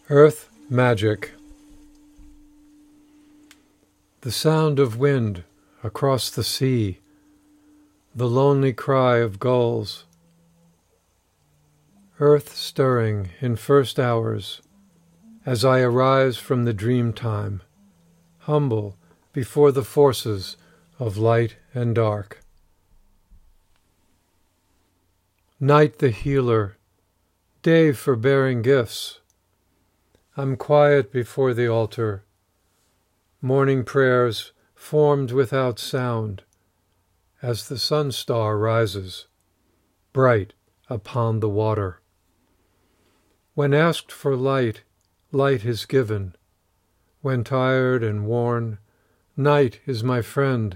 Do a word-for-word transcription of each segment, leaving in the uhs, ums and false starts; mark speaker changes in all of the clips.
Speaker 1: Earth Magic. The sound of wind across the sea, the lonely cry of gulls, earth stirring in first hours, as I arise from the dream time, humble before the forces of light and dark. Night the healer, day for bearing gifts. I'm quiet before the altar, morning prayers formed without sound, as the sun star rises, bright upon the water. When asked for light, light is given. When tired and worn, night is my friend.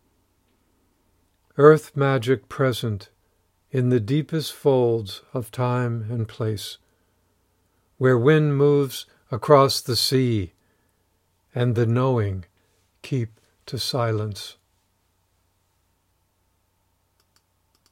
Speaker 1: Earth magic present in the deepest folds of time and place, where wind moves across the sea, and the knowing keep to silence.